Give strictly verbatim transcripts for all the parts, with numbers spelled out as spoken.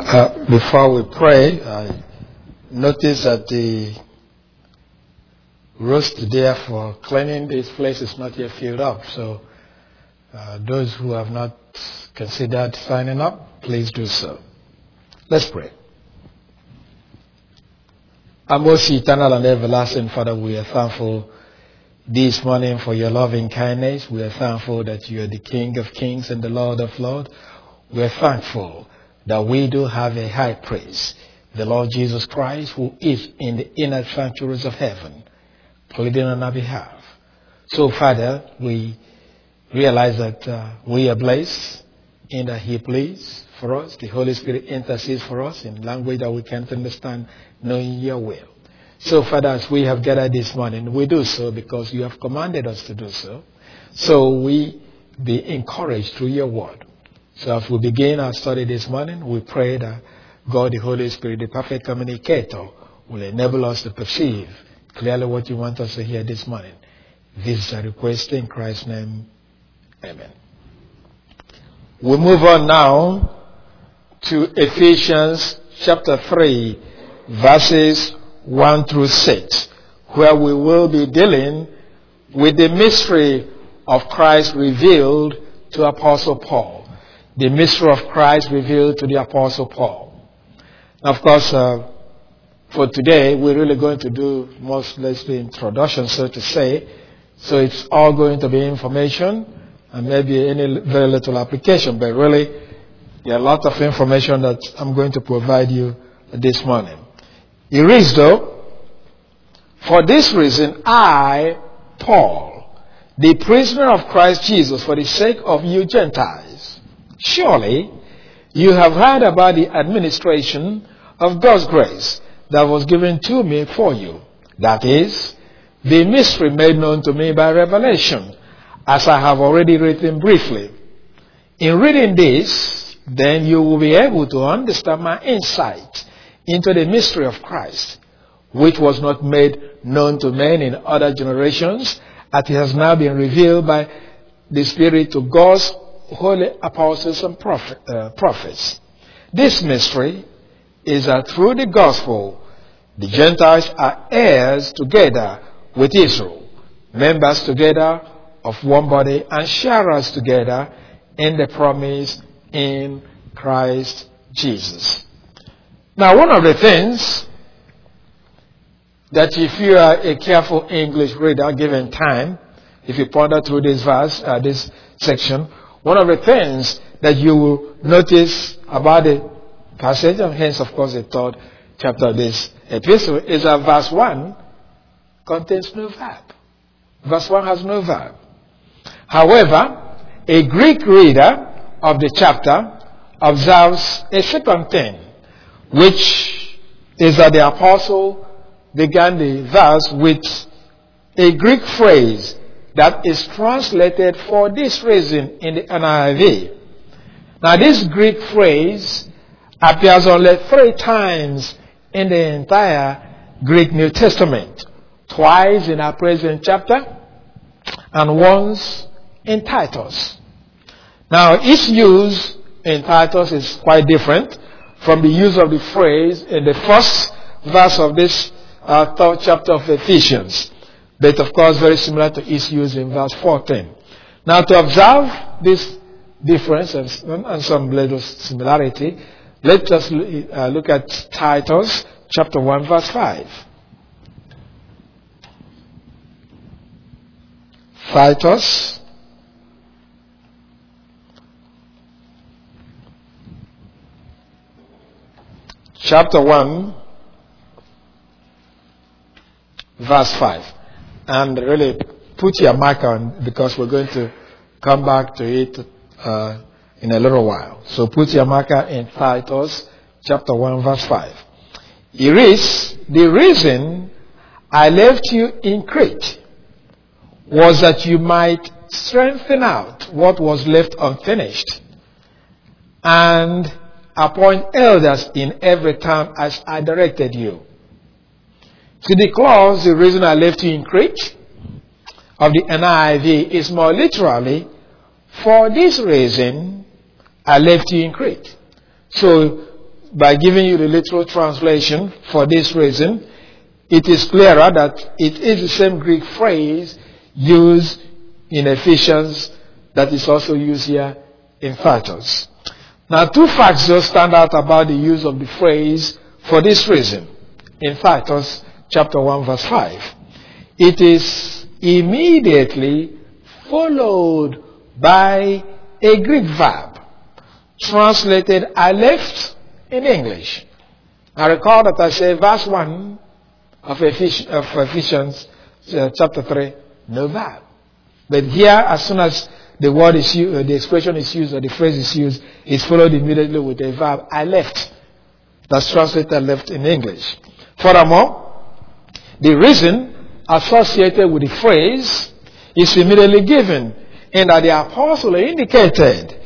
Uh, before we pray, I notice that the roast there for cleaning this place is not yet filled up. So uh, those who have not considered signing up, please do so. Let's pray. Our most eternal and everlasting Father, we are thankful this morning for your loving kindness. We are thankful that you are the King of kings and the Lord of lords. We are thankful that we do have a high priest, the Lord Jesus Christ, who is in the inner sanctuaries of heaven, pleading on our behalf. So, Father, we realize that uh, we are blessed in that He pleads for us. The Holy Spirit intercedes for us in language that we can't understand, knowing your will. So, Father, as we have gathered this morning, we do so because you have commanded us to do so. So we be encouraged through your word. So as we begin our study this morning, we pray that God, the Holy Spirit, the perfect communicator, will enable us to perceive clearly what you want us to hear this morning. This is a request in Christ's name. Amen. We move on now to Ephesians chapter three, verses one through six, where we will be dealing with the mystery of Christ revealed to Apostle Paul. The mystery of Christ revealed to the Apostle Paul. Now, of course, uh, for today, we're really going to do mostly the introduction, so to say. So it's all going to be information and maybe any very little application. But really, there are a lot of information that I'm going to provide you this morning. It reads, though, for this reason, I, Paul, the prisoner of Christ Jesus, for the sake of you Gentiles, surely you have heard about the administration of God's grace that was given to me for you. That is, the mystery made known to me by revelation, as I have already written briefly. In reading this, then you will be able to understand my insight into the mystery of Christ, which was not made known to men in other generations, as it has now been revealed by the Spirit to God's holy apostles and prophet, uh, prophets. This mystery is that through the gospel, the Gentiles are heirs together with Israel, members together of one body, and sharers together in the promise in Christ Jesus. Now, one of the things that if you are a careful English reader, given time, if you ponder through this verse, uh, this section, one of the things that you will notice about the passage, and hence, of course, the third chapter of this epistle, is that verse one contains no verb. Verse one has no verb. However, a Greek reader of the chapter observes a second thing, which is that the apostle began the verse with a Greek phrase that is translated for this reason in the N I V. Now, this Greek phrase appears only three times in the entire Greek New Testament. Twice in our present chapter and once in Titus. Now, its use in Titus is quite different from the use of the phrase in the first verse of this uh, third chapter of Ephesians. But of course, very similar to its use in verse fourteen. Now, to observe this difference and, and some little similarity, let us uh, look at Titus chapter one, verse five. Titus chapter one, verse five. And really put your mark on, because we're going to come back to it uh, in a little while. So put your marker in Titus chapter one, verse five. It reads, the reason I left you in Crete was that you might strengthen out what was left unfinished and appoint elders in every town as I directed you. So the clause, the reason I left you in Crete, of the N I V is more literally, for this reason I left you in Crete. So by giving you the literal translation for this reason, it is clearer that it is the same Greek phrase used in Ephesians that is also used here in Titus. Now, two facts just stand out about the use of the phrase for this reason in Titus chapter one verse five. It is immediately followed by a Greek verb translated aleph in English. I recall that I say verse one of Ephesians, of Ephesians uh, chapter three, no verb. But here, as soon as the word is used, uh, the expression is used, or the phrase is used, it's followed immediately with a verb, I left. That's translated left in English. Furthermore, the reason associated with the phrase is immediately given, in that the apostle indicated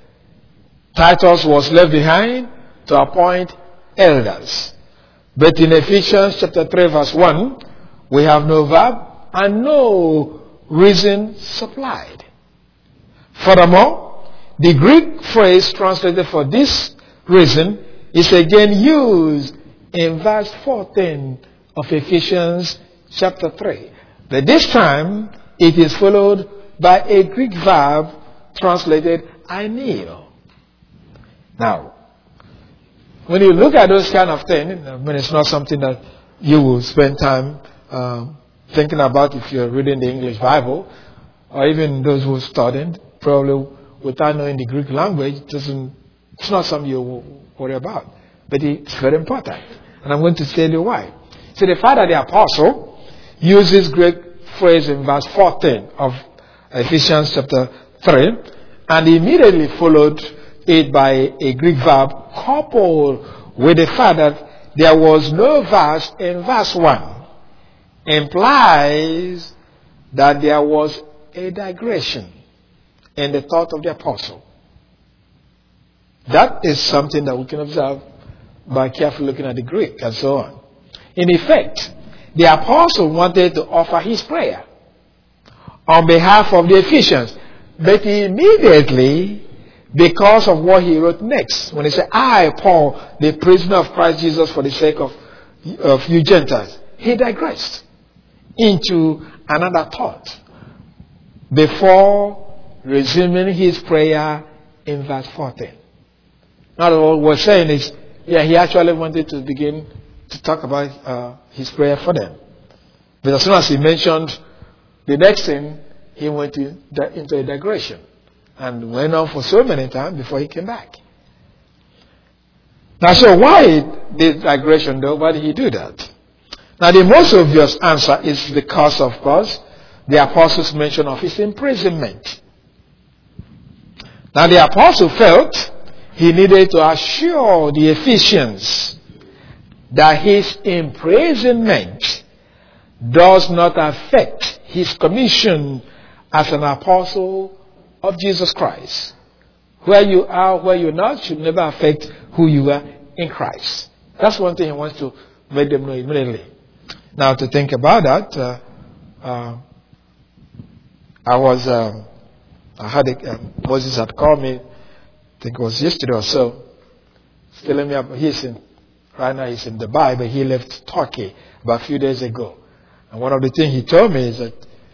Titus was left behind to appoint elders. But in Ephesians chapter three verse one, we have no verb and no reason supplied. Furthermore, the Greek phrase translated for this reason is again used in verse fourteen of Ephesians chapter three. But this time, it is followed by a Greek verb translated I kneel. Now, when you look at those kind of things, I mean, it's not something that you will spend time um, thinking about if you're reading the English Bible, or even those who are studying, probably without knowing the Greek language, it doesn't, it's not something you worry about. But it's very important. And I'm going to tell you why. So the fact that the apostle uses Greek phrase in verse fourteen of Ephesians chapter three, and immediately followed it by a Greek verb coupled with the fact that there was no verse in verse one, implies that there was a digression in the thought of the apostle. That is something that we can observe by carefully looking at the Greek and so on. In effect, the apostle wanted to offer his prayer on behalf of the Ephesians, but he immediately, because of what he wrote next, when he said, I, Paul, the prisoner of Christ Jesus for the sake of, of you Gentiles, he digressed into another thought before resuming his prayer in verse fourteen. Now, what we're saying is, yeah, he actually wanted to begin to talk about uh, his prayer for them. But as soon as he mentioned the next thing, he went to, into a digression and went on for so many times before he came back. Now, so why the digression though? Why did he do that? Now, the most obvious answer is because, of course, the apostle's mention of his imprisonment. Now, the apostle felt he needed to assure the Ephesians that his imprisonment does not affect his commission as an apostle of Jesus Christ. Where you are, where you're not, should never affect who you are in Christ. That's one thing he wants to make them know immediately. Now, to think about that, uh, uh, I was, um, I had a, uh, Moses had called me, I think it was yesterday or so, telling me about, he's in, right now he's in Dubai, but he left Turkey about a few days ago. And one of the things he told me is that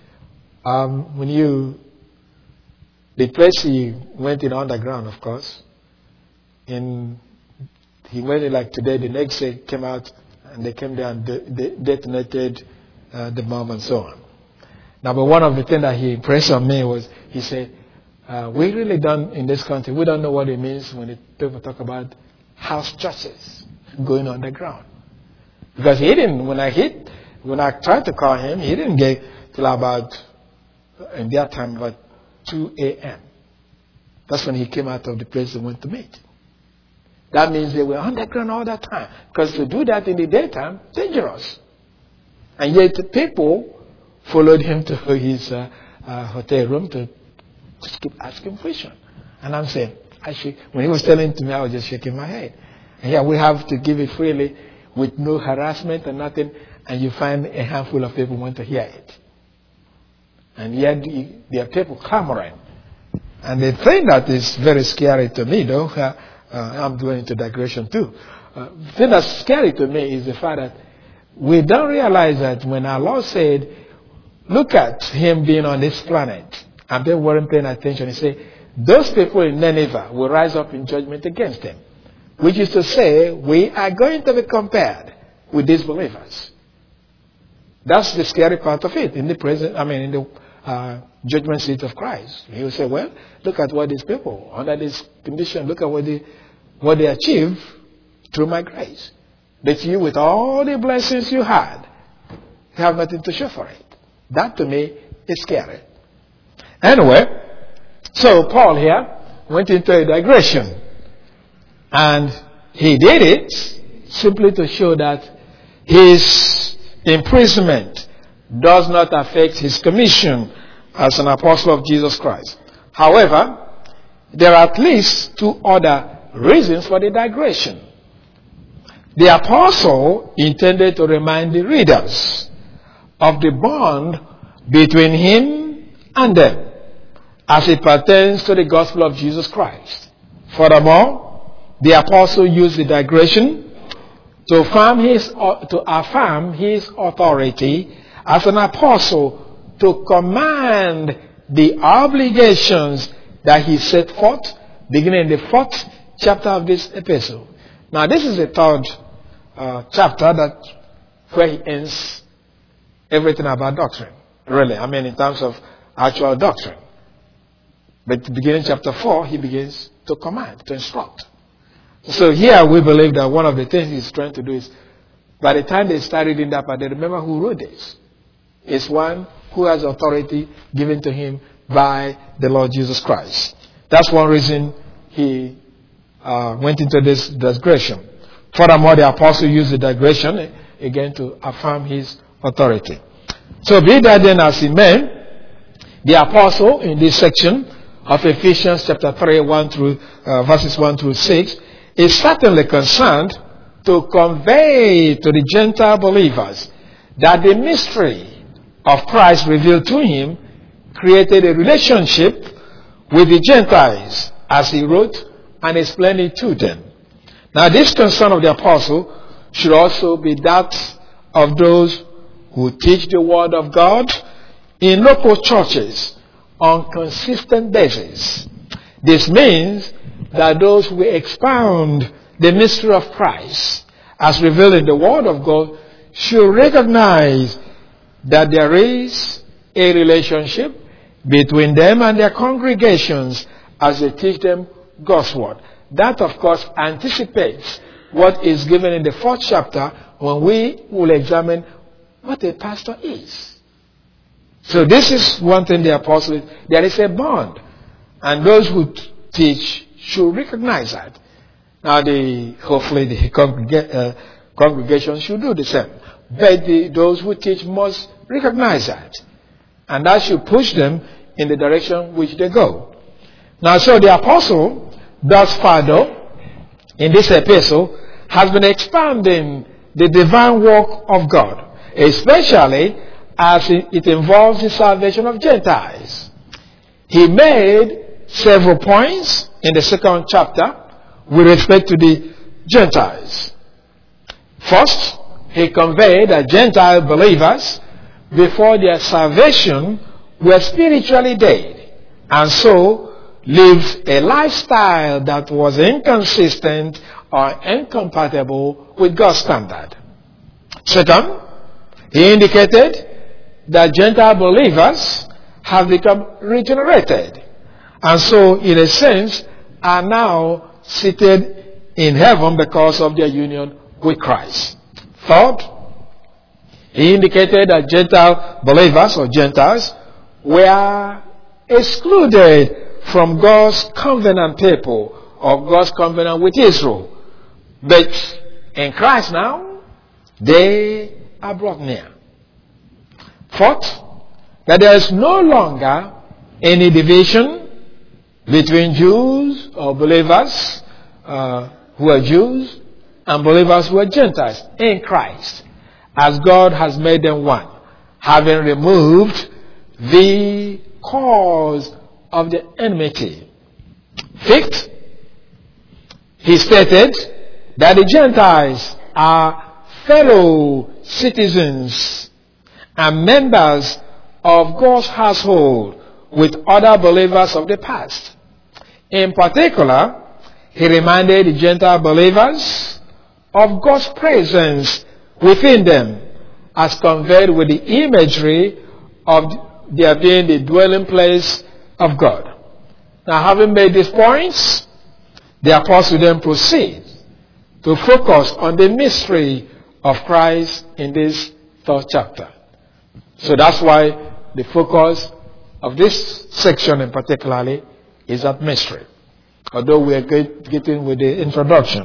um, when you, the place he went in underground, of course, in, he went in like today, the next day came out and they came there and de- de- detonated uh, the bomb and so on. Now, but one of the things that he impressed on me was, he said, uh, we really don't, in this country, we don't know what it means when it, people talk about house churches going underground. Because he didn't, when I hit, when I tried to call him, he didn't get till about, in that time, about two a.m. That's when he came out of the place and went to meet. That means they were underground all that time. Because to do that in the daytime, dangerous. And yet people followed him to his uh, uh, hotel room to just keep asking questions. And I'm saying, I should, when he was telling it to me, I was just shaking my head. And here we have to give it freely with no harassment and nothing. And you find a handful of people want to hear it. And yet there are people clamoring. And the thing that is very scary to me, though, uh, Uh, I'm going into digression too. Uh, the thing that's scary to me is the fact that we don't realize that when our Lord said, look at him being on this planet, and they weren't paying attention, he said, those people in Nineveh will rise up in judgment against them. Which is to say, we are going to be compared with these believers. That's the scary part of it in the present, I mean, in the uh, judgment seat of Christ. He will say, well, look at what these people, under this condition, look at what they, what they achieved through my grace. But you, with all the blessings you had, have nothing to show for it. That to me is scary. Anyway, so Paul here went into a digression. And he did it simply to show that his imprisonment does not affect his commission as an apostle of Jesus Christ. However, there are at least two other reasons for the digression. The apostle intended to remind the readers of the bond between him and them as it pertains to the gospel of Jesus Christ. Furthermore, the apostle used the digression to affirm his, to affirm his authority as an apostle to command the obligations that he set forth, beginning in the fourth chapter of this epistle. Now, this is the third uh, chapter that where he ends everything about doctrine. Really, I mean, in terms of actual doctrine. But beginning chapter four, he begins to command, to instruct. So here we believe that one of the things he's trying to do is, by the time they start reading that part, they remember who wrote this. It's one who has authority given to him by the Lord Jesus Christ. That's one reason he uh, went into this digression. Furthermore, the apostle used the digression again to affirm his authority. So be that then as it may, the apostle in this section of Ephesians chapter three, one through uh, verses one through six, is certainly concerned to convey to the Gentile believers that the mystery of Christ revealed to him created a relationship with the Gentiles as he wrote and explained it to them. Now, this concern of the apostle should also be that of those who teach the word of God in local churches on consistent basis. This means that those who expound the mystery of Christ as revealed in the Word of God should recognize that there is a relationship between them and their congregations as they teach them God's Word. That, of course, anticipates what is given in the fourth chapter when we will examine what a pastor is. So this is one thing the apostle, there is a bond. And those who t- teach should recognize that. Now, the, hopefully the congrega- uh, congregation should do the same. But the, those who teach must recognize that. And that should push them in the direction which they go. Now, so the apostle, thus far though, in this epistle, has been expanding the divine work of God, especially as it involves the salvation of Gentiles. He made several points in the second chapter with respect to the Gentiles. First, he conveyed that Gentile believers before their salvation were spiritually dead and so lived a lifestyle that was inconsistent or incompatible with God's standard. Second, he indicated that Gentile believers have become regenerated and so, in a sense, are now seated in heaven because of their union with Christ. Third, he indicated that Gentile believers or Gentiles were excluded from God's covenant people or God's covenant with Israel. But in Christ now, they are brought near. Fourth, that there is no longer any division between Jews or believers uh, who are Jews and believers who are Gentiles in Christ, as God has made them one, having removed the cause of the enmity. Fifth, he stated that the Gentiles are fellow citizens and members of God's household with other believers of the past. In particular, he reminded the Gentile believers of God's presence within them, as conveyed with the imagery of their being the dwelling place of God. Now, having made these points, the apostle then proceeds to focus on the mystery of Christ in this third chapter. So that's why the focus of this section in particularly is that mystery, although we are getting with the introduction.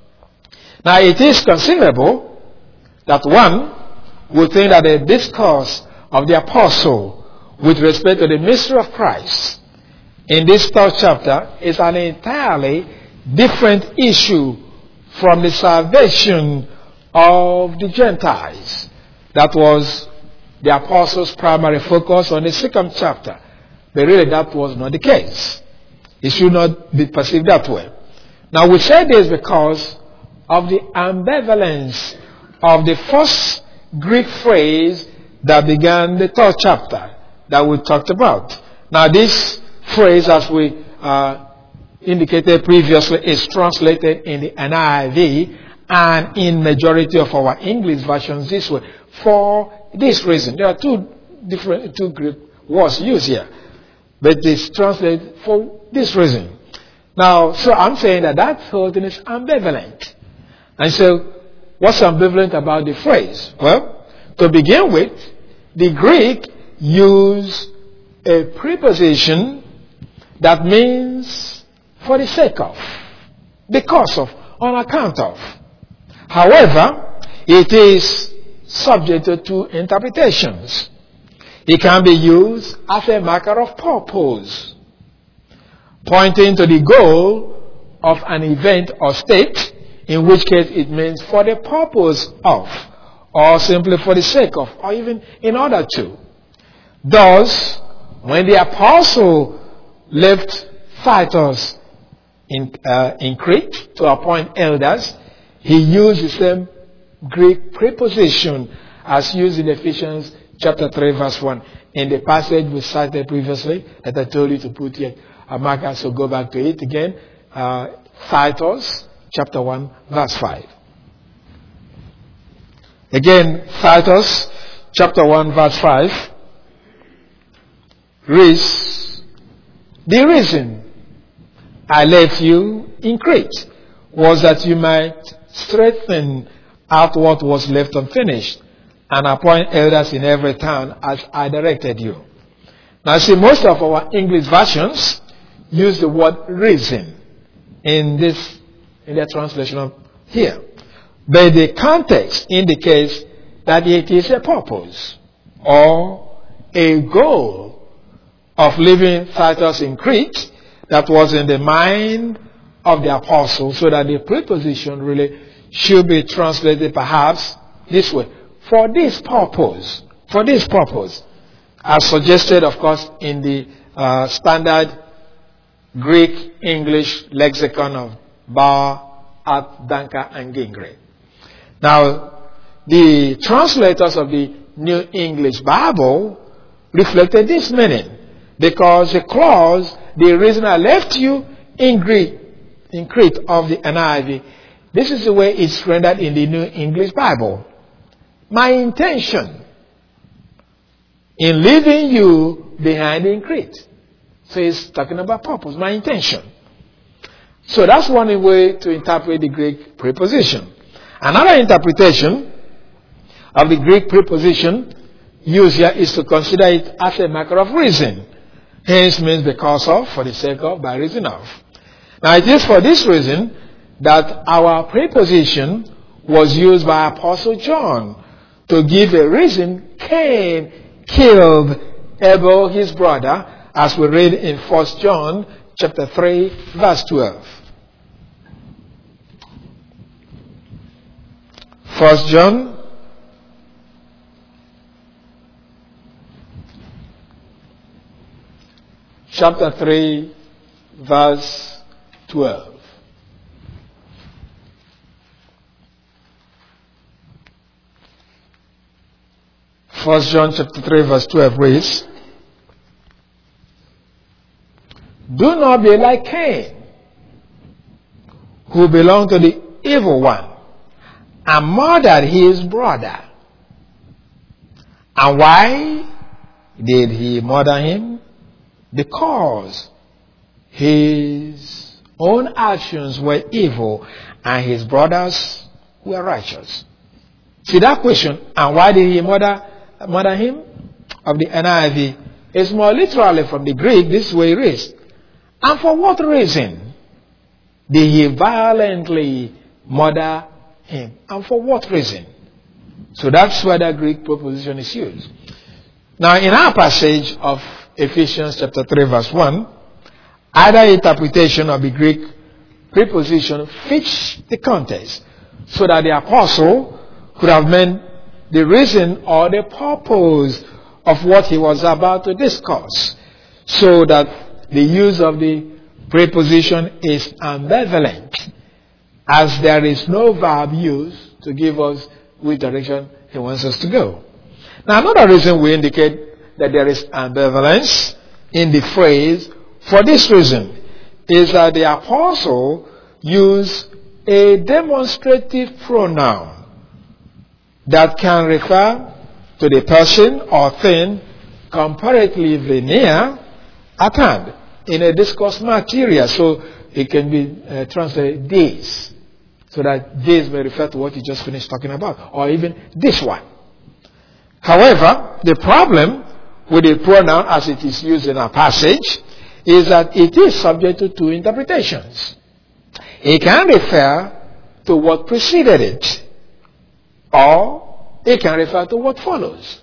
Now, it is conceivable that one would think that the discourse of the apostle with respect to the mystery of Christ in this third chapter is an entirely different issue from the salvation of the Gentiles. That was the apostle's primary focus on the second chapter. But really that was not the case. It should not be perceived that way. Now we say this because of the ambivalence of the first Greek phrase that began the third chapter that we talked about. Now this phrase, as we uh, indicated previously, is translated in the N I V and in majority of our English versions this way. For this reason, there are two different two Greek words used here, but it's translated for this reason. Now, so I'm saying that that whole thing is ambivalent. And so, what's ambivalent about the phrase? Well, to begin with, the Greek used a preposition that means for the sake of, because of, on account of. However, it is subject to interpretations. It can be used as a marker of purpose, pointing to the goal of an event or state, in which case it means for the purpose of, or simply for the sake of, or even in order to. Thus, when the apostle left Titus in, uh, in Crete to appoint elders, he used the same Greek preposition as used in Ephesians chapter three verse one. In the passage we cited previously that I told you to put here a marker, so go back to it again. Uh, Titus chapter one verse five. Again, Titus chapter one verse five reads, "The reason I left you in Crete was that you might strengthen out what was left unfinished and appoint elders in every town as I directed you." Now see, most of our English versions use the word reason in this, in their translation of here. But the context indicates that it is a purpose or a goal of leaving Titus in Crete that was in the mind of the apostle, so that the preposition really should be translated perhaps this way. For this purpose, for this purpose, as suggested, of course, in the uh, standard Greek English lexicon of Bauer, Art, Danker, and Gingrich. Now, the translators of the New English Bible reflected this meaning, because the clause, "the reason I left you in Greek, in Crete" of the N I V, this is the way it's rendered in the New English Bible. My intention in leaving you behind in Crete. So it's talking about purpose, my intention. So that's one way to interpret the Greek preposition. Another interpretation of the Greek preposition used here is to consider it as a marker of reason. Hence means because of, for the sake of, by reason of. Now it is for this reason that our preposition was used by Apostle John to give a reason Cain killed Abel, his brother, as we read in First John chapter three, verse twelve. First John chapter three, verse twelve. First John chapter three verse twelve reads, "Do not be like Cain, who belonged to the evil one, and murdered his brother." And why did he murder him? Because his own actions were evil and his brothers were righteous. See that question, and why did he murder, murder him? Of the N I V is more literally from the Greek, this way it is. And for what reason did he violently murder him? And for what reason? So that's where the Greek preposition is used. Now in our passage of Ephesians chapter three verse one, either interpretation of the Greek preposition fits the context so that the apostle could have meant the reason or the purpose of what he was about to discuss, so that the use of the preposition is ambivalent, as there is no verb used to give us which direction he wants us to go. Now another reason we indicate that there is ambivalence in the phrase for this reason is that the apostle used a demonstrative pronoun that can refer to the person or thing comparatively near at hand in a discourse material. So it can be uh, translated this, so that this may refer to what you just finished talking about, or even this one. However, the problem with the pronoun as it is used in our passage is that it is subject to two interpretations. It can refer to what preceded it, or it can refer to what follows.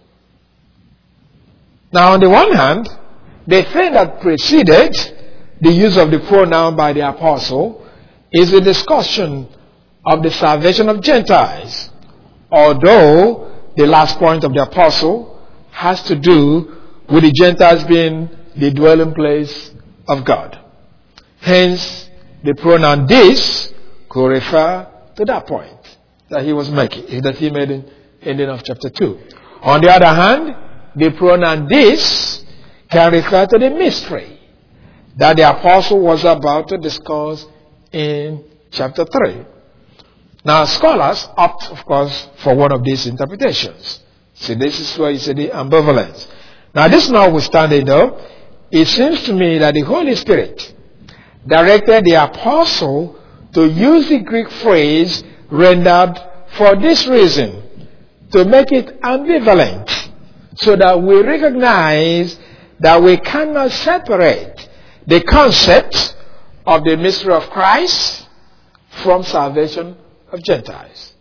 Now, on the one hand, the thing that preceded the use of the pronoun by the apostle is the discussion of the salvation of Gentiles, although the last point of the apostle has to do with the Gentiles being the dwelling place of God. Hence, the pronoun this could refer to that point that he was making, that he made in ending of chapter two. On the other hand, the pronoun this can refer to the mystery that the apostle was about to discuss in chapter three. Now, scholars opt, of course, for one of these interpretations. See, this is where you see the ambivalence. Now, this notwithstanding, though, it seems to me that the Holy Spirit directed the apostle to use the Greek phrase rendered for this reason, to make it ambivalent, so that we recognize that we cannot separate the concept of the mystery of Christ from salvation of Gentiles.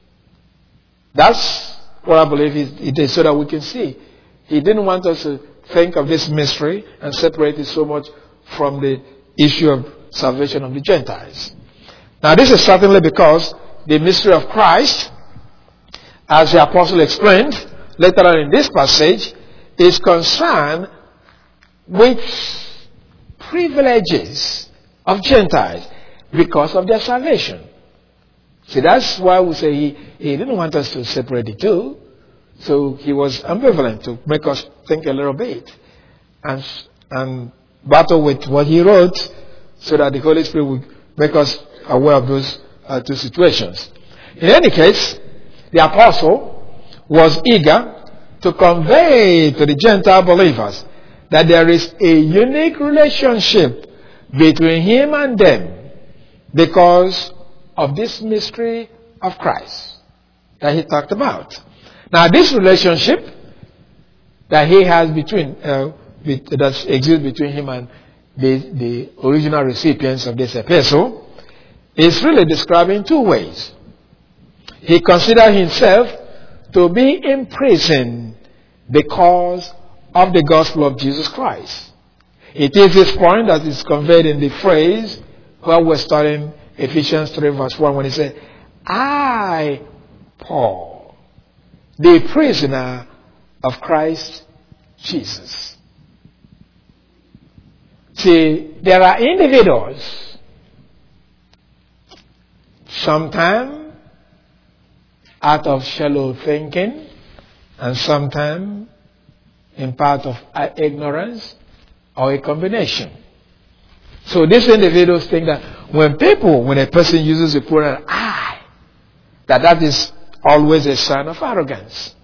That's what I believe it is, so that we can see. He didn't want us to think of this mystery and separate it so much from the issue of salvation of the Gentiles. Now, this is certainly because the mystery of Christ, as the apostle explained later on in this passage, is concerned with privileges of Gentiles because of their salvation. See, that's why we say he, he didn't want us to separate the two. So he was ambivalent to make us think a little bit and, and battle with what he wrote, so that the Holy Spirit would make us aware of those uh, two situations. In any case, the apostle was eager to convey to the Gentile believers that there is a unique relationship between him and them because of this mystery of Christ that he talked about. Now, this relationship that he has between, uh, that exists between him and the, the original recipients of this epistle is really described in two ways. He considered himself to be in prison because of the gospel of Jesus Christ. It is this point that is conveyed in the phrase where we're studying Ephesians three verse one, when he said, "I, Paul, the prisoner of Christ Jesus." See, there are individuals, sometimes out of shallow thinking and sometimes in part of ignorance or a combination. So these individuals think that when people, when a person uses the pronoun I, that that is always a sign of arrogance.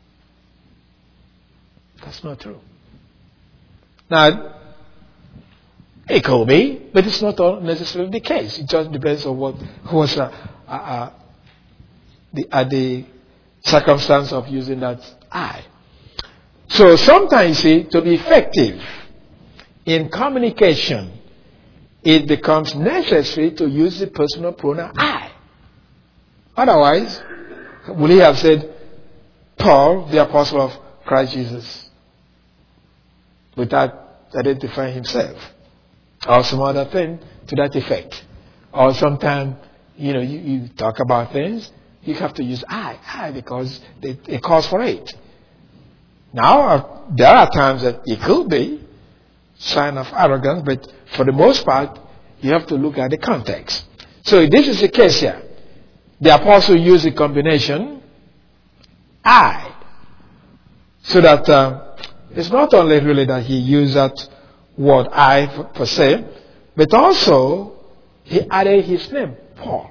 That's not true. Now, it could be, but it's not necessarily the case. It just depends on what was uh, uh, uh, the, uh, the circumstance of using that I. So sometimes, see, to be effective in communication, it becomes necessary to use the personal pronoun I. Otherwise, would he have said, Paul, the apostle of Christ Jesus, without identifying himself? Or some other thing to that effect. Or sometimes, you know, you, you talk about things, you have to use I, I, because it, it calls for it. Now, uh, there are times that it could be sign of arrogance, but for the most part, you have to look at the context. So this is the case here. The apostle used the combination I, so that uh, it's not only really that he used that word I per se, but also he added his name, Paul.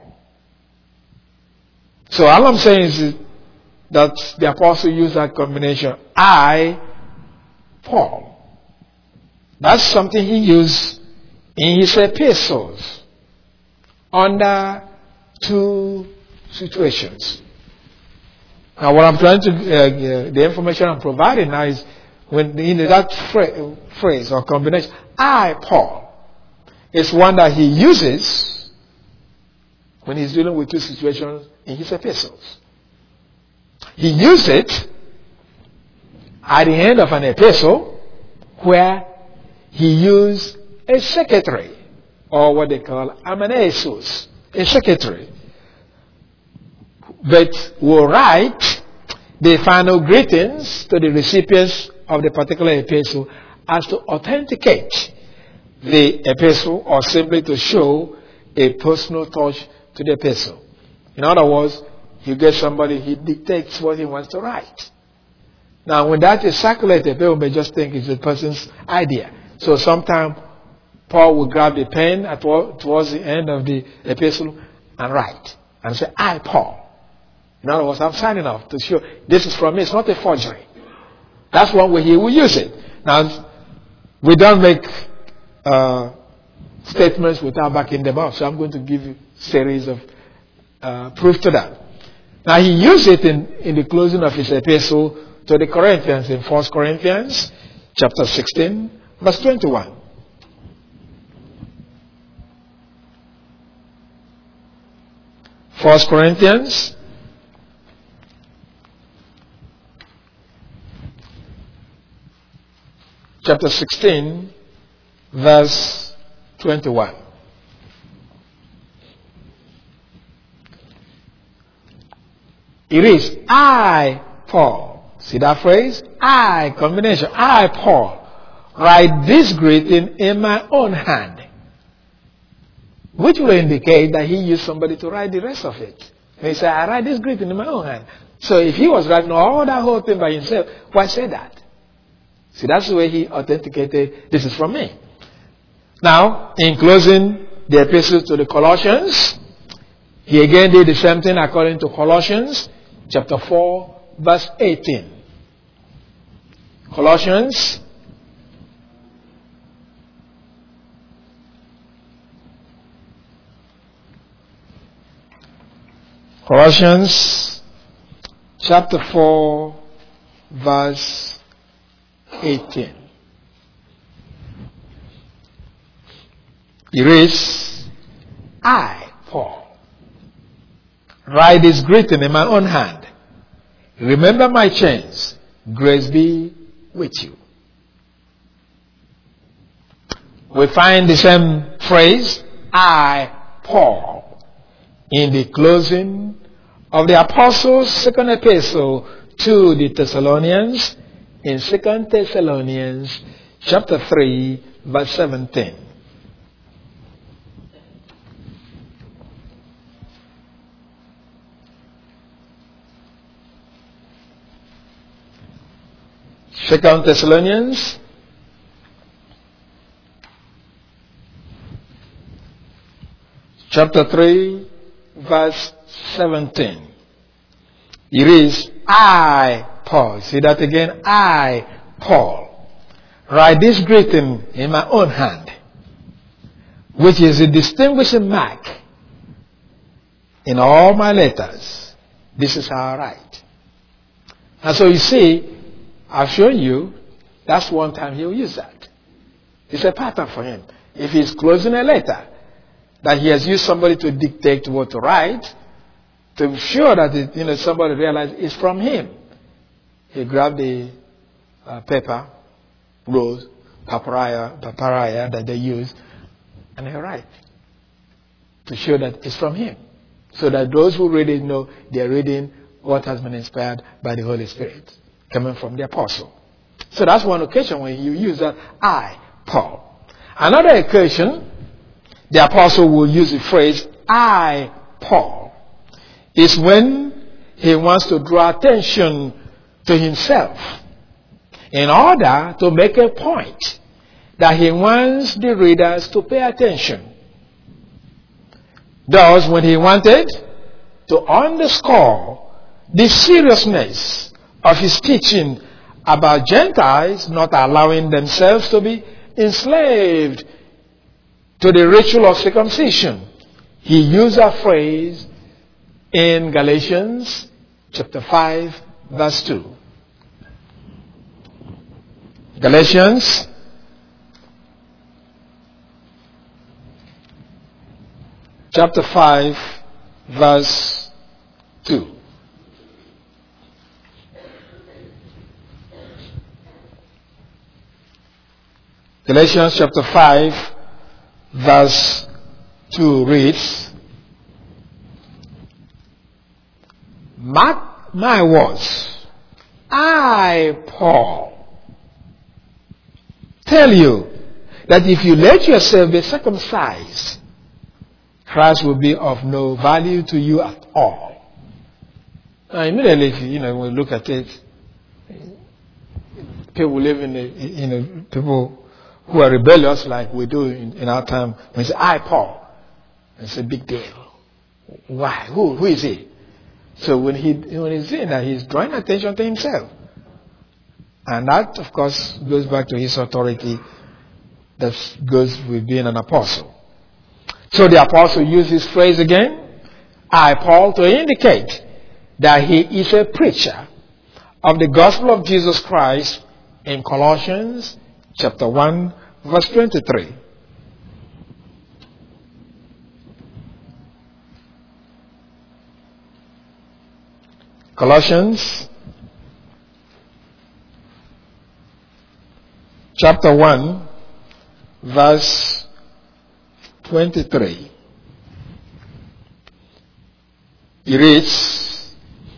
So all I'm saying is that the apostle used that combination I, Paul. That's something he used in his epistles under two situations. Now what I'm trying to, uh, the information I'm providing now is when in that phrase or combination, I, Paul, is one that he uses when he's dealing with two situations in his epistles. He used it at the end of an epistle where he used a secretary, or what they call amanuensis, a secretary, but will write the final greetings to the recipients of the particular epistle as to authenticate the epistle or simply to show a personal touch to the epistle. In other words, you get somebody, he dictates what he wants to write. Now, when that is circulated, people may just think it's a person's idea. So sometimes Paul will grab the pen at, towards the end of the epistle and write and say, I, Paul. In other words, I'm signing off to show this is from me. It's not a forgery. That's one way he will use it. Now, we don't make uh, statements without backing them up. So I'm going to give you a series of uh, proof to that. Now, he used it in, in the closing of his epistle to the Corinthians in First Corinthians chapter sixteen, verse twenty-one. First Corinthians chapter sixteen, verse twenty-one. It is I, Paul. See that phrase? I, combination. I, Paul, write this greeting in my own hand. Which will indicate that he used somebody to write the rest of it. And he said, I write this greeting in my own hand. So if he was writing all that whole thing by himself, why say that? See, that's the way he authenticated, this is from me. Now, in closing the epistle to the Colossians, he again did the same thing according to Colossians chapter four, verse eighteen. Colossians Colossians chapter four, verse eighteen. It reads, I, Paul, write this greeting in my own hand. Remember my chains. Grace be with you. We find the same phrase, I, Paul, in the closing of the Apostles' second epistle to the Thessalonians in Second Thessalonians chapter three, verse seventeen. Second Thessalonians chapter three, verse seventeen. It reads, I, Paul. See that again? I, Paul, write this greeting in my own hand, which is a distinguishing mark in all my letters. This is how I write. And so you see, I've shown you, that's one time he'll use that. It's a pattern for him. If he's closing a letter, that he has used somebody to dictate what to write, to be sure that it, you know, somebody realizes it's from him. He grabbed the uh, paper, rose, papyrus, papyrus that they use, and he write to show that it's from him. So that those who read it know they're reading what has been inspired by the Holy Spirit, coming from the apostle. So that's one occasion when you use that, I, Paul. Another occasion, the apostle will use the phrase, I, Paul, is when he wants to draw attention to himself in order to make a point that he wants the readers to pay attention. Thus, when he wanted to underscore the seriousness of his teaching about Gentiles not allowing themselves to be enslaved to the ritual of circumcision, he used a phrase in Galatians chapter five, verse two. Galatians chapter five, verse two. Galatians chapter five, verse two reads, mark my words, I, Paul, tell you that if you let yourself be circumcised, Christ will be of no value to you at all. Now, immediately, if you, you know, when you look at it, people live in the, you know, people who are rebellious like we do in, in our time, when they say, I, Paul, it's a big deal. Why? Who? Who is he? So when he when he's saying that, he's drawing attention to himself. And that, of course, goes back to his authority that goes with being an apostle. So the apostle used this phrase again, I, Paul, to indicate that he is a preacher of the gospel of Jesus Christ in Colossians chapter one, verse twenty-three. Colossians chapter one, verse twenty-three. It reads,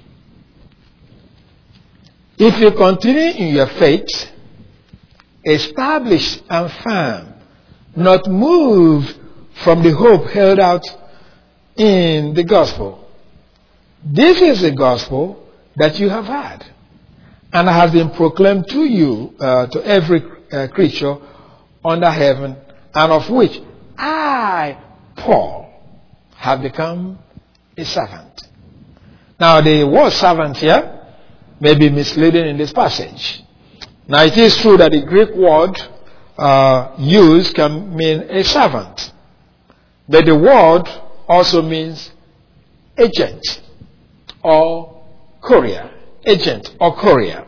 if you continue in your faith, established and firm, not moved from the hope held out in the gospel. This is the gospel that you have had and has been proclaimed to you, uh, to every uh, creature under heaven, and of which I, Paul, have become a servant. Now, the word servant here may be misleading in this passage. Now, it is true that the Greek word uh, used can mean a servant, but the word also means agent or courier. Agent or courier.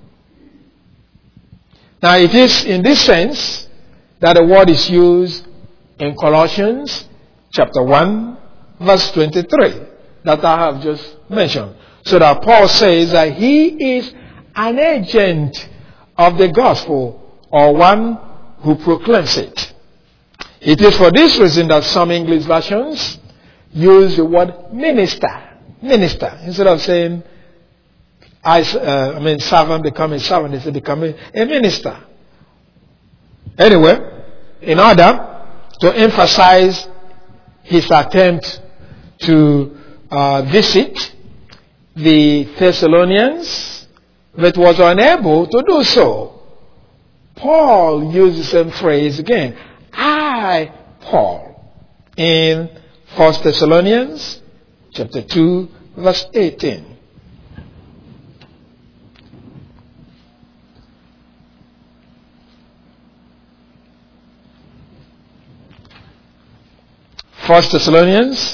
Now, it is in this sense that the word is used in Colossians chapter one, verse twenty-three, that I have just mentioned. So that Paul says that he is an agent of the gospel, or one who proclaims it. It is for this reason that some English versions use the word minister. Minister. Instead of saying, I, uh, I mean, servant become a servant, they say become a, a minister. Anyway, in order to emphasize his attempt to uh, visit the Thessalonians but was unable to do so. Paul used the same phrase again. I, Paul, in First Thessalonians chapter two, verse eighteen. First Thessalonians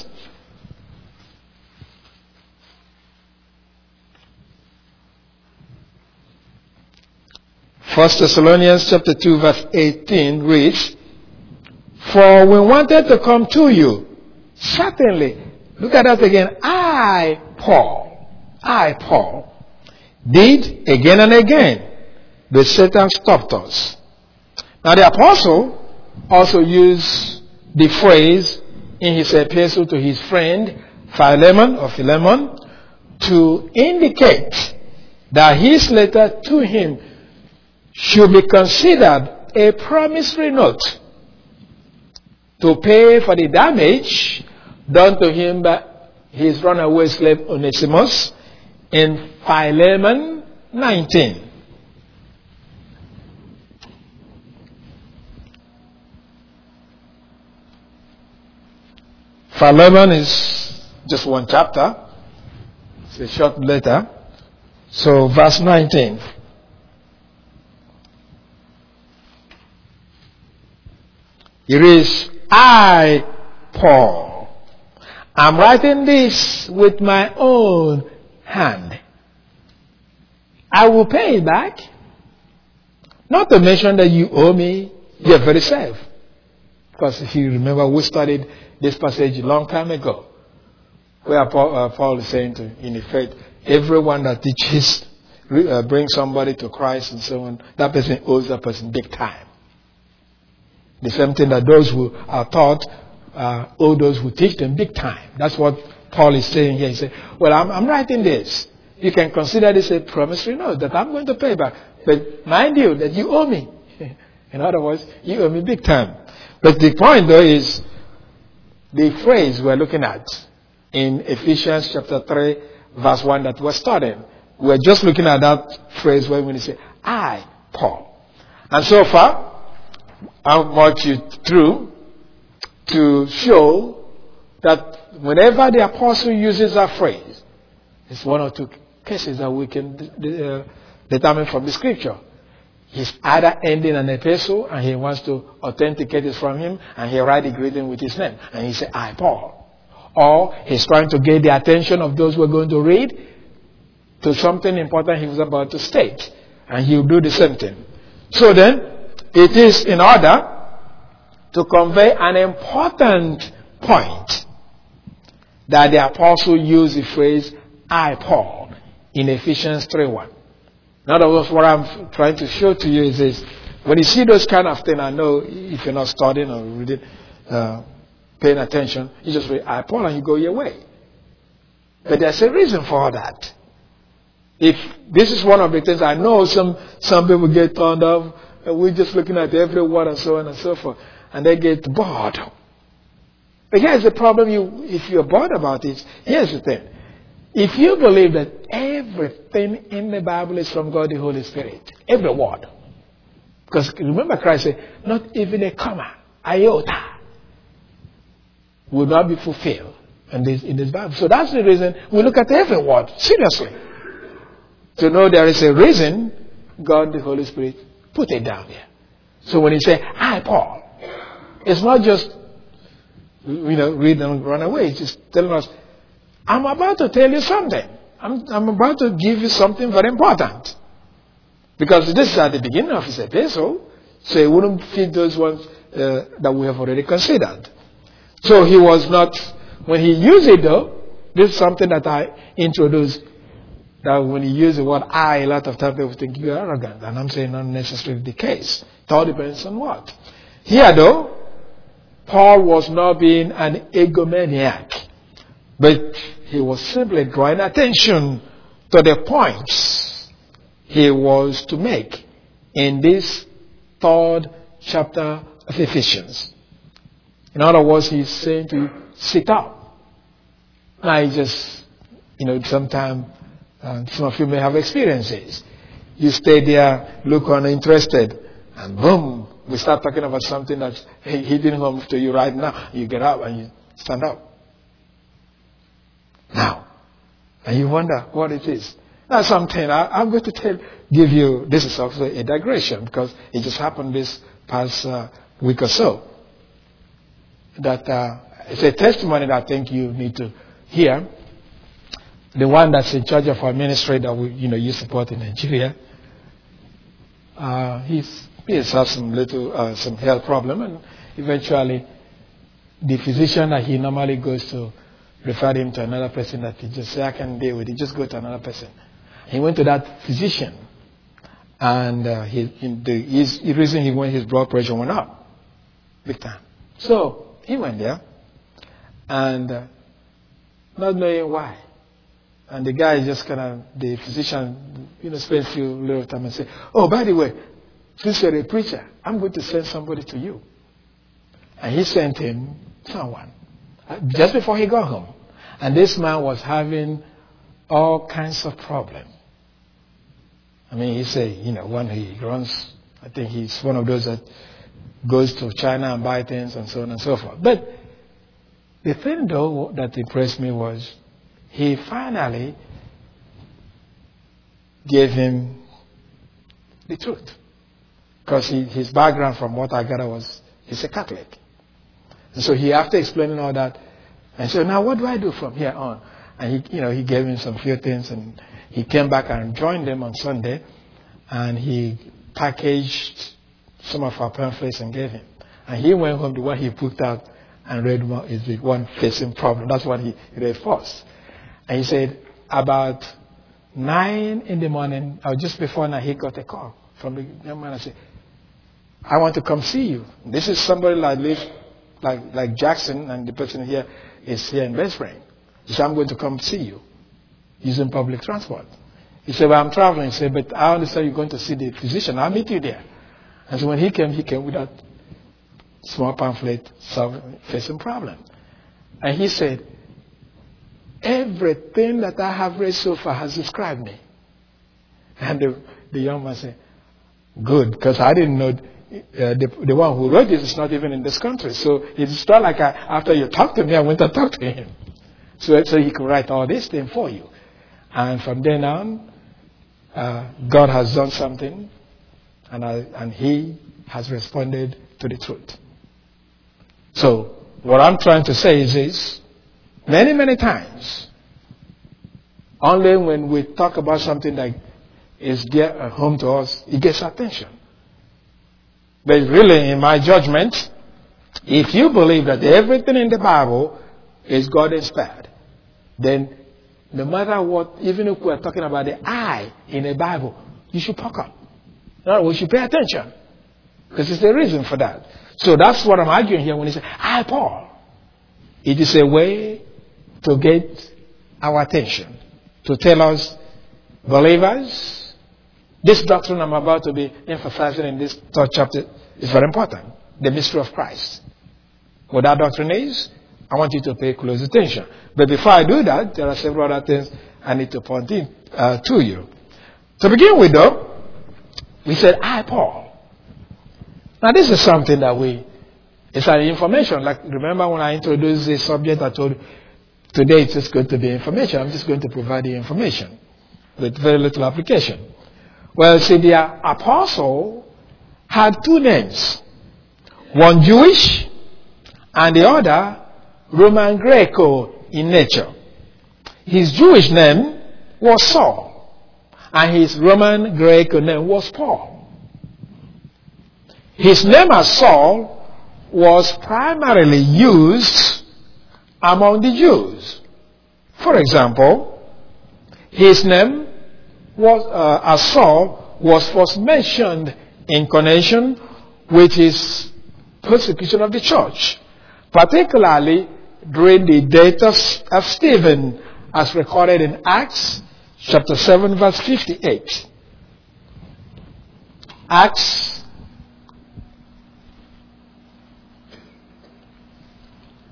First Thessalonians chapter two verse eighteen reads, for we wanted to come to you, certainly, look at that again, I, Paul, I, Paul, did again and again, but Satan stopped us. Now the apostle also used the phrase in his epistle to his friend Philemon or Philemon to indicate that his letter to him should be considered a promissory note to pay for the damage done to him by his runaway slave Onesimus in Philemon nineteen. Philemon is just one chapter. It's a short letter. So verse nineteen. It is, I, Paul, am writing this with my own hand. I will pay it back. Not to mention that you owe me your very self. Because if you remember, we studied this passage a long time ago, where Paul, uh, Paul is saying to, in effect, everyone that teaches, uh, brings somebody to Christ and so on, that person owes that person big time. The same thing that those who are taught uh, owe those who teach them big time. That's what Paul is saying here. He said, well, I'm, I'm writing this. You can consider this a promissory note that I'm going to pay back. But mind you, that you owe me. In other words, you owe me big time. But the point, though, is the phrase we're looking at in Ephesians chapter three, verse one that we're studying. We're just looking at that phrase where we say, I, Paul. And so far, I walked you through to show that whenever the apostle uses that phrase, it's one or two cases that we can uh, determine from the scripture. He's either ending an epistle and he wants to authenticate it from him and he writes the greeting with his name. And he says, I, Paul. Or he's trying to get the attention of those who are going to read to something important he was about to state. And he'll do the same thing. So then, it is in order to convey an important point that the apostle used the phrase, I, Paul, in Ephesians three one. In other words, what I'm trying to show to you is this. When you see those kind of things, I know if you're not studying or reading, uh, paying attention, you just read, I, Paul, and you go your way. But there's a reason for that. If this is one of the things I know some, some people get turned off, we're just looking at every word and so on and so forth. And they get bored. But here's the problem, you, if you're bored about it, here's the thing. If you believe that everything in the Bible is from God the Holy Spirit, every word. Because remember Christ said, not even a comma, iota, will not be fulfilled in this, in this Bible. So that's the reason we look at every word seriously. To know there is a reason God the Holy Spirit put it down there. So when he said, I, Paul, it's not just, you know, read and run away. It's just telling us, I'm about to tell you something. I'm, I'm about to give you something very important. Because this is at the beginning of his epistle, so it wouldn't fit those ones uh, that we have already considered. So he was not, when he used it though, this is something that I introduced, that when you use the word I, a lot of times people think you're arrogant. And I'm saying not necessarily the case. It all depends on what. Here though, Paul was not being an egomaniac. But he was simply drawing attention to the points he was to make in this third chapter of Ephesians. In other words, he's saying to you, sit up. Now he just, you know, sometimes And some of you may have experiences. You stay there, look uninterested, and boom, we start talking about something that's hitting home to you right now. You get up and you stand up. Now, and you wonder what it is. That's something I, I'm going to tell, give you. This is also a digression because it just happened this past uh, week or so. That uh, it's a testimony that I think you need to hear. The one that's in charge of our ministry that we, you know, you support in Nigeria. Uh, he's he has had some little uh, some health problem, and eventually, the physician that he normally goes to referred him to another person that he just say, I can deal with it. Just go to another person. He went to that physician, and uh, he, the, his, the reason he went, his blood pressure went up big time. So he went there, and uh, not knowing why. And the guy just kind of, the physician, you know, spent a few little time and said, oh, by the way, since you're a preacher, I'm going to send somebody to you. And he sent him someone just before he got home. And this man was having all kinds of problems. I mean, he said, you know, when he runs, I think he's one of those that goes to China and buy things and so on and so forth. But the thing, though, that impressed me was he finally gave him the truth. Because his background, from what I gather, was he's a Catholic. And so he, after explaining all that, and said, now what do I do from here on? And he, you know, he gave him some few things, and he came back and joined them on Sunday, and he packaged some of our pamphlets and gave him. And he went home to what he put out and read one, is the one facing problem. That's what he read first. And he said, about nine in the morning, or just before now, he got a call from the young man and said, I want to come see you. This is somebody that lives like like Jackson, and the person here is here in West Spring. He said, I'm going to come see you using public transport. He said, well, I'm traveling. He said, but I understand you're going to see the physician. I'll meet you there. And so when he came, he came with that small pamphlet facing problem. And he said, everything that I have read so far has described me. And the, the young man said, good, because I didn't know uh, the, the one who wrote this is not even in this country. So it's not like I, after you talked to me, I went and talked to him. So, so he could write all this thing for you. And from then on, uh, God has done something, and, I, and he has responded to the truth. So what I'm trying to say is this. Many, many times, only when we talk about something that is dear at home to us, it gets attention. But really, in my judgment, if you believe that everything in the Bible is God-inspired, then no matter what, even if we're talking about the I in the Bible, you should perk up. In other words, you should pay attention. Because there's a reason for that. So that's what I'm arguing here when he says, I, Paul. It is a way to get our attention, to tell us, believers, this doctrine I'm about to be emphasizing in this third chapter is very important. The mystery of Christ. What that doctrine is, I want you to pay close attention. But before I do that, there are several other things I need to point in uh, to you. To begin with, though, we said, I, Paul. Now, this is something that we, it's an information. Like, remember when I introduced this subject, I told you, today it's just going to be information. I'm just going to provide the information with very little application. Well, see, the apostle had two names. One Jewish and the other Roman Greco in nature. His Jewish name was Saul, and his Roman Greco name was Paul. His name as Saul was primarily used among the Jews. For example, his name was uh, as Saul was first mentioned in connection with his persecution of the church, particularly during the death of, of Stephen, as recorded in Acts chapter seven, verse fifty-eight. Acts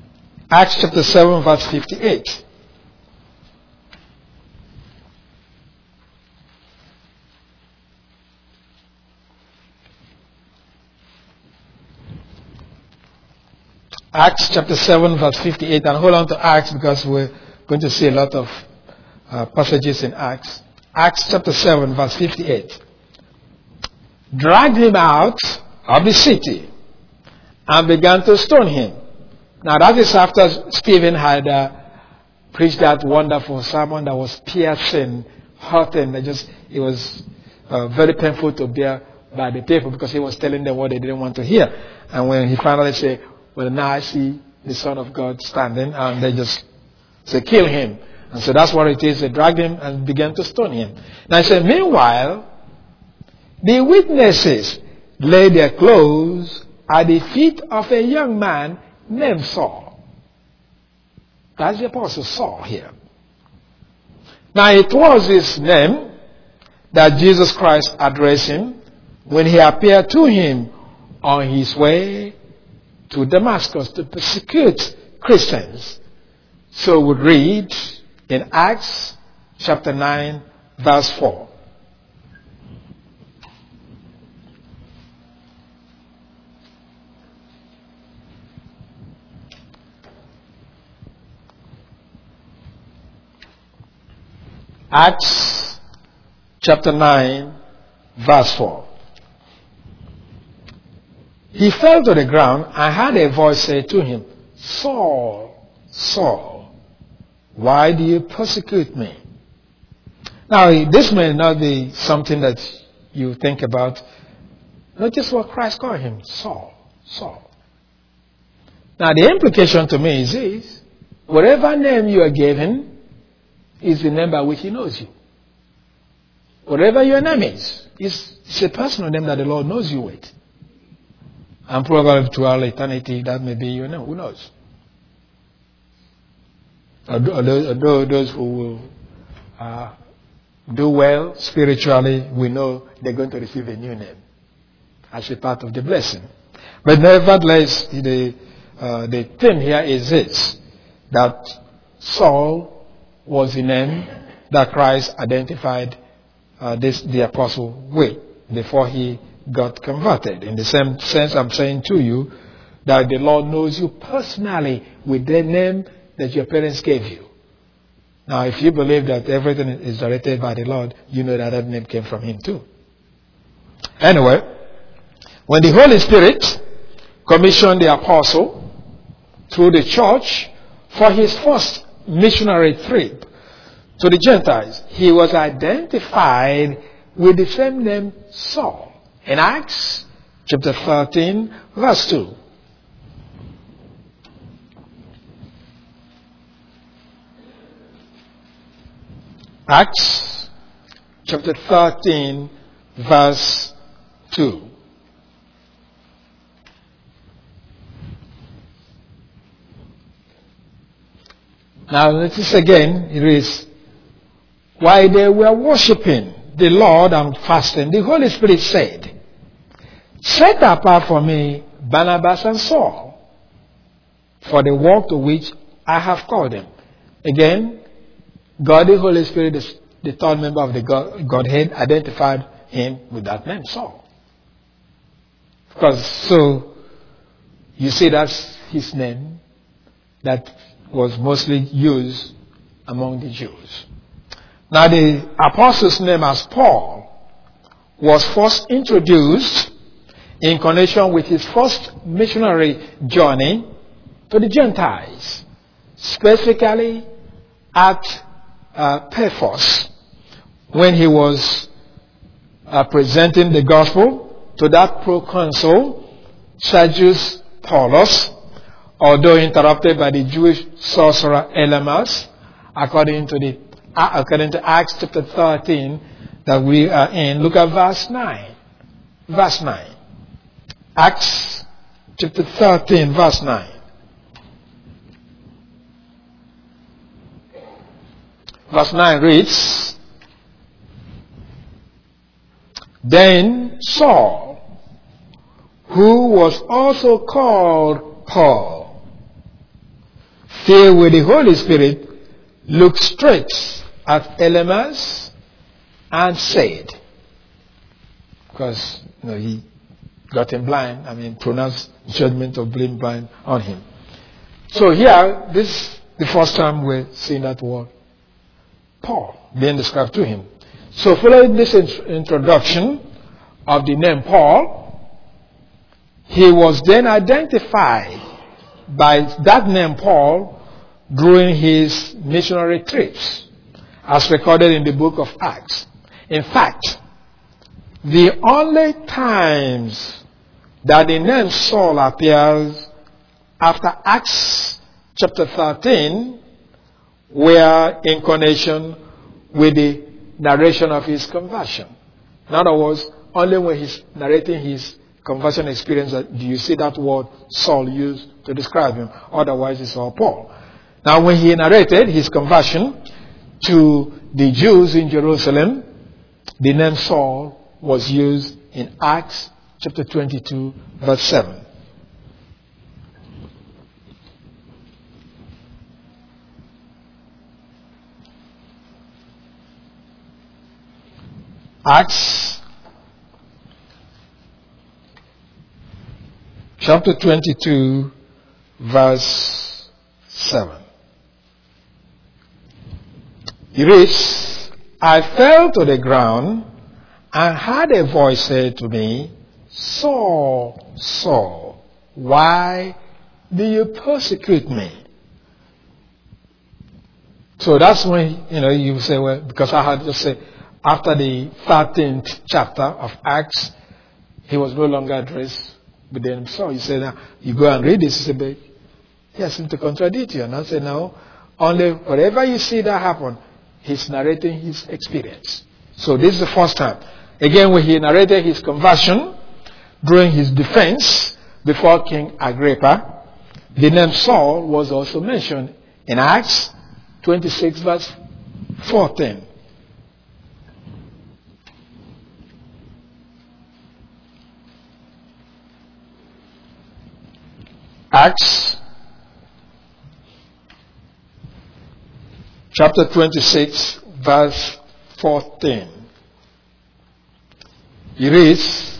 Acts chapter seven, verse fifty-eight. Acts chapter seven, verse fifty-eight. And hold on to Acts because we're going to see a lot of uh, passages in Acts. Acts chapter seven, verse fifty-eight. Dragged him out of the city and began to stone him. Now that is after Stephen had uh, preached that wonderful sermon that was piercing, hurting. That just it was uh, very painful to bear by the people because he was telling them what they didn't want to hear. And when he finally said, "Well, now I see the Son of God standing," and they just say, "Kill him." And so that's what it is. They dragged him and began to stone him. Now I said, meanwhile, the witnesses laid their clothes at the feet of a young man named Saul. That's the apostle Saul here. Now it was his name that Jesus Christ addressed him when he appeared to him on his way to Damascus to persecute Christians. So we read in Acts chapter nine, verse four. Acts chapter nine, verse four. He fell to the ground and heard a voice say to him, "Saul, Saul, why do you persecute me?" Now, this may not be something that you think about. Notice what Christ called him, Saul, Saul. Now, the implication to me is this: whatever name you are given is the name by which he knows you. Whatever your name is, it's, it's a personal name that the Lord knows you with. And probably to all eternity, that may be your name. Who knows? Although those who will uh, do well spiritually, we know they're going to receive a new name as a part of the blessing. But nevertheless, the, uh, the thing here is this, that Saul was the name that Christ identified uh, this the apostle with before he got converted. In the same sense, I'm saying to you that the Lord knows you personally with the name that your parents gave you. Now, if you believe that everything is directed by the Lord, you know that that name came from him too. Anyway, when the Holy Spirit commissioned the apostle through the church for his first missionary trip to the Gentiles, he was identified with the same name Saul. In Acts chapter thirteen, verse two. Acts chapter thirteen, verse two. Now notice again, it is, while they were worshipping the Lord and fasting, the Holy Spirit said, "Set apart for me Barnabas and Saul for the work to which I have called them." Again, God the Holy Spirit, the third member of the God, Godhead, identified him with that name, Saul. Because so, you see that's his name that was mostly used among the Jews. Now the apostle's name as Paul was first introduced in connection with his first missionary journey to the Gentiles, specifically at uh, Paphos, when he was uh, presenting the gospel to that proconsul, Sergius Paulus, although interrupted by the Jewish sorcerer Elymas, according to the uh, according to Acts chapter thirteen that we are in. Look at verse nine. Verse nine. Acts chapter thirteen, verse nine. Verse nine reads, "Then Saul, who was also called Paul, filled with the Holy Spirit, looked straight at Elymas and said," because you know, he got him blind, I mean, pronounced judgment of being blind on him. So here, this is the first time we're seeing that word, Paul, being described to him. So following this int- introduction of the name Paul, he was then identified by that name Paul during his missionary trips, as recorded in the book of Acts. In fact, the only times that the name Saul appears after Acts chapter thirteen were in connection with the narration of his conversion. In other words, only when he's narrating his conversion experience do you see that word Saul used to describe him. Otherwise, it's all Paul. Now, when he narrated his conversion to the Jews in Jerusalem, the name Saul was used in Acts chapter twenty-two, verse seven. Acts chapter twenty-two, verse seven. It reads, I fell to the ground and heard a voice say to me, Saul, Saul, why do you persecute me? So that's when, you know, you say, well, because I had just said, after the thirteenth chapter of Acts, he was no longer addressed with the name Saul. You say, now, you go and read this, you say, but he has seemed to contradict you. And I say, no, only wherever you see that happen, he's narrating his experience. So this is the first time. Again, when he narrated his conversion during his defense before King Agrippa, the name Saul was also mentioned in Acts twenty-six, verse fourteen. Acts chapter twenty-six, verse fourteen. It reads,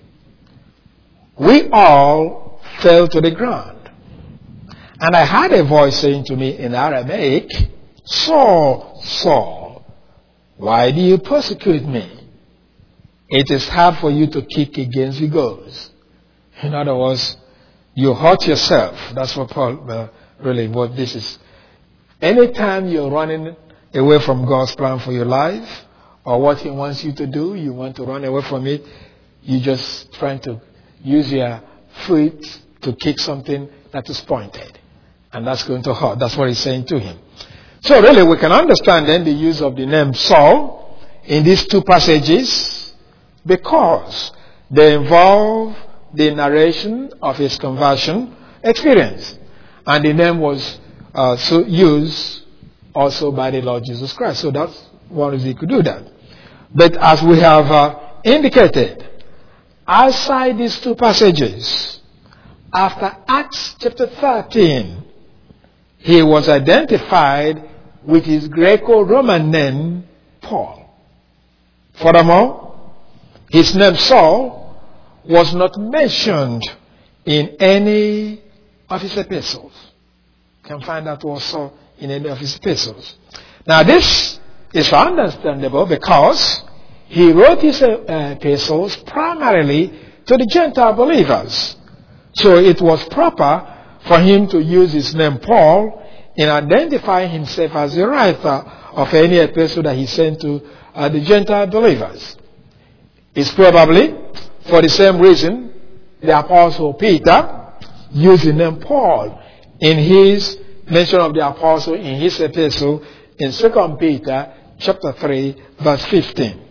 we all fell to the ground, and I heard a voice saying to me in Aramaic, Saul, Saul, why do you persecute me? It is hard for you to kick against the goads. In other words, you hurt yourself. That's what Paul, uh, really, what this is. Anytime you're running away from God's plan for your life, or what he wants you to do, you want to run away from it, you're just trying to use your feet to kick something that is pointed. And that's going to hurt. That's what he's saying to him. So really, we can understand then the use of the name Saul in these two passages because they involve the narration of his conversion experience. And the name was uh, so used also by the Lord Jesus Christ. So that's one reason he could do that. But as we have uh, indicated, outside these two passages, after Acts chapter thirteen, he was identified with his Greco-Roman name, Paul. Furthermore, his name Saul was not mentioned in any of his epistles. You can find that also in any of his epistles. Now this is understandable because he wrote his uh, epistles primarily to the Gentile believers. So it was proper for him to use his name Paul in identifying himself as the writer of any epistle that he sent to uh, the Gentile believers. It's probably for the same reason the Apostle Peter used the name Paul in his mention of the Apostle in his epistle in Second Peter chapter three, verse fifteen.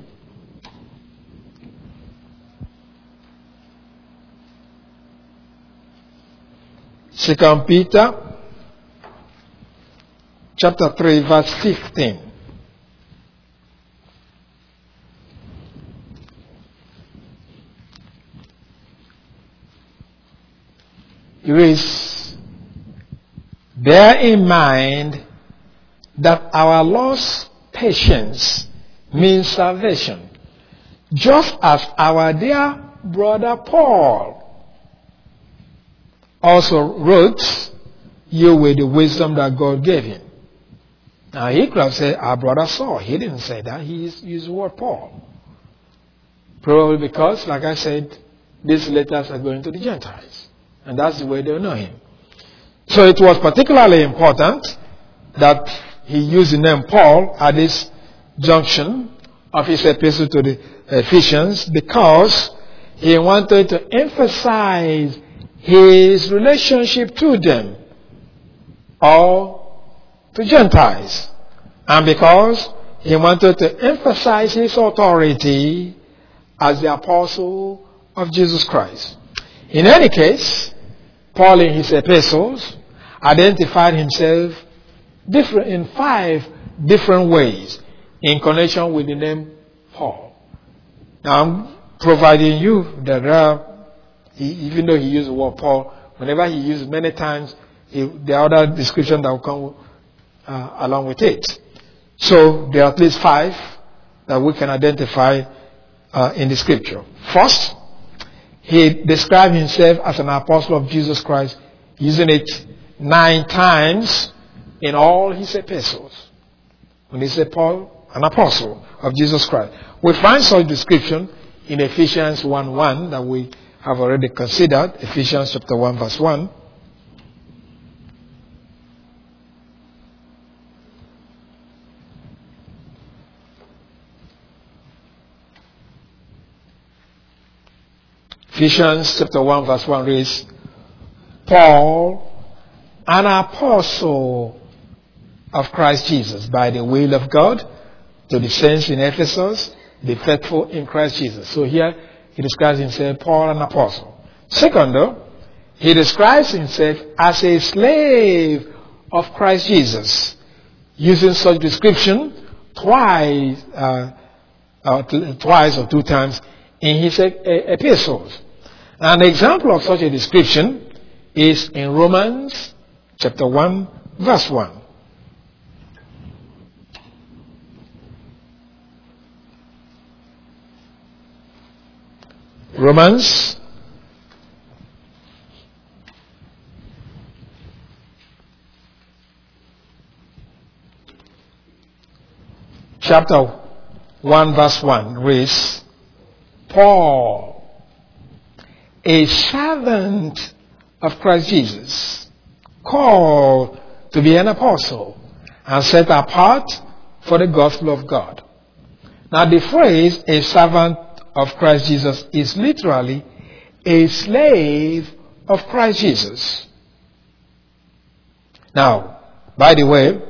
Second Peter chapter three, verse fifteen. It reads, bear in mind that our Lord's patience means salvation, just as our dear brother Paul also wrote you with the wisdom that God gave him. Now, he could have said, our brother Saul. He didn't say that. He used the word Paul. Probably because, like I said, these letters are going to the Gentiles. And that's the way they know him. So it was particularly important that he used the name Paul at this junction of his epistle to the Ephesians, because he wanted to emphasize his relationship to them, or to Gentiles, and because he wanted to emphasize his authority as the apostle of Jesus Christ. In any case, Paul in his epistles identified himself different in five different ways in connection with the name Paul. Now I'm providing you that there are, even though he used the word Paul, whenever he used many times, he, there are other descriptions that will come uh, along with it. So there are at least five that we can identify uh, in the scripture. First, he described himself as an apostle of Jesus Christ, using it nine times in all his epistles. When he said Paul, an apostle of Jesus Christ. We find such description in Ephesians one one that we have already considered. Ephesians chapter one verse one. Ephesians chapter one verse one reads, Paul, an apostle of Christ Jesus, by the will of God, to the saints in Ephesus, the faithful in Christ Jesus. So here he describes himself, Paul, an apostle. Second, though, he describes himself as a slave of Christ Jesus, using such description twice, uh, uh, twice or two times in his epistles. An example of such a description is in Romans chapter one, verse one. Romans chapter one, verse one reads, Paul, a servant of Christ Jesus, called to be an apostle and set apart for the gospel of God. Now the phrase a servant of Christ Jesus is literally a slave of Christ Jesus. Now, by the way,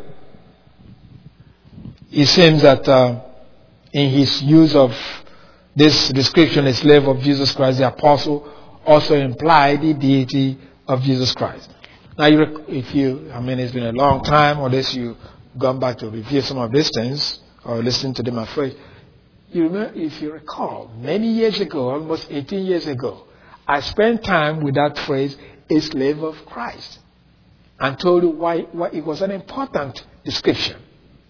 it seems that uh, in his use of this description, a slave of Jesus Christ, the apostle also implied the deity of Jesus Christ. Now, you, if you, I mean, it's been a long time, or this you've gone back to review some of these things, or listen to them afresh. You remember, if you recall, many years ago, almost eighteen years ago, I spent time with that phrase, a slave of Christ, and told you why, why it was an important description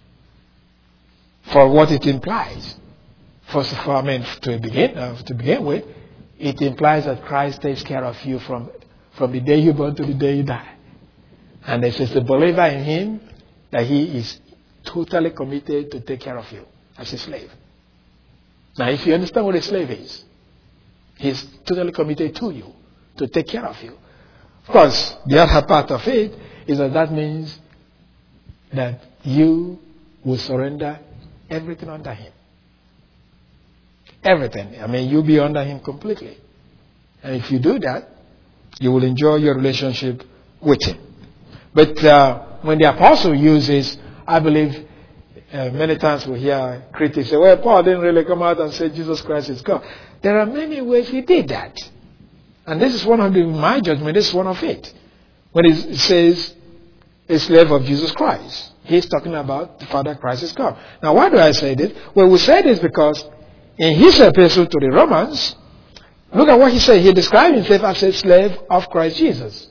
for what it implies. First of all, I mean, to begin, uh, to begin with, it implies that Christ takes care of you from, from the day you're born to the day you die. And it says the believer in him, that he is totally committed to take care of you as a slave. Now, if you understand what a slave is, he's totally committed to you, to take care of you. Of course, the other part of it is that that means that you will surrender everything under him. Everything. I mean, you'll be under him completely. And if you do that, you will enjoy your relationship with him. But uh, when the apostle uses, I believe, uh, many times we hear critics say, well, Paul didn't really come out and say Jesus Christ is God. There are many ways he did that. And this is one of the, in my judgment, this is one of it. When it says, a slave of Jesus Christ, he's talking about the Father Christ is God. Now, why do I say this? Well, we say this because in his epistle to the Romans, look at what he said. He described himself as a slave of Christ Jesus.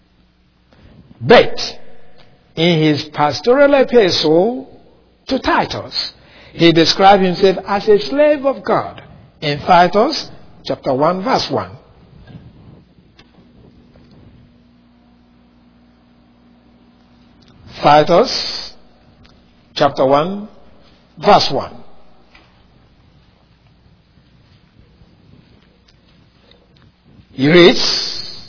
But in his pastoral epistle to Titus, he described himself as a slave of God. In Titus chapter one, verse one. Titus chapter one, verse one. He reads,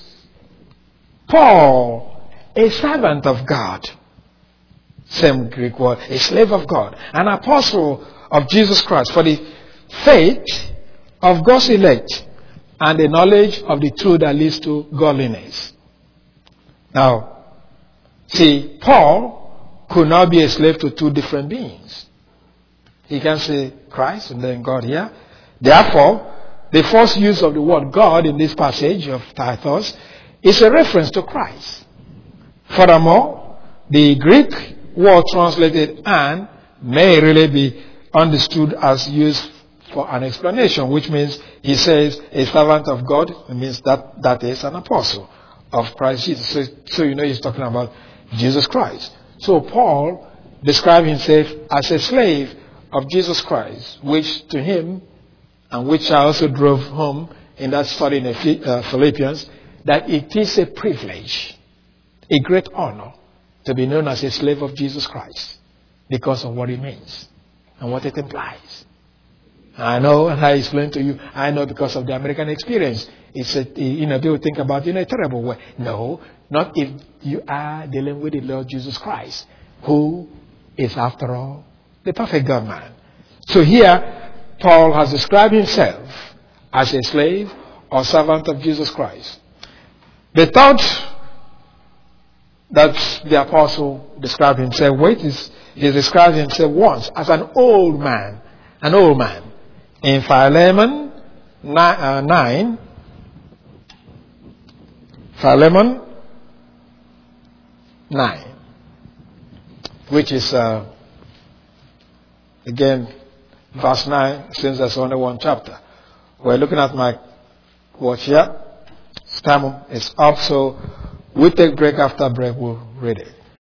Paul, a servant of God, same Greek word, a slave of God, an apostle of Jesus Christ, for the faith of God's elect and the knowledge of the truth that leads to godliness. Now, see, Paul could not be a slave to two different beings. He can say Christ and then God here. Therefore, the first use of the word God in this passage of Titus is a reference to Christ. Furthermore, the Greek word translated "and" may really be understood as used for an explanation, which means he says a servant of God. It means that that is an apostle of Christ Jesus. So, so you know he's talking about Jesus Christ. So Paul described himself as a slave of Jesus Christ, which to him, and which I also drove home in that study in Philippians, that it is a privilege, a great honor, to be known as a slave of Jesus Christ because of what it means and what it implies. I know, and I explained to you, I know because of the American experience. It's a, you know, people think about it in a terrible way. No, not if you are dealing with the Lord Jesus Christ, who is, after all, the perfect God-man. So here, Paul has described himself as a slave or servant of Jesus Christ. The thought that the apostle described himself with is he described himself once as an old man, an old man. In Philemon nine, Philemon nine, which is uh, again verse nine, since there's only one chapter. We're looking at my watch here. Time is up, so we'll take break. After break, we'll read it.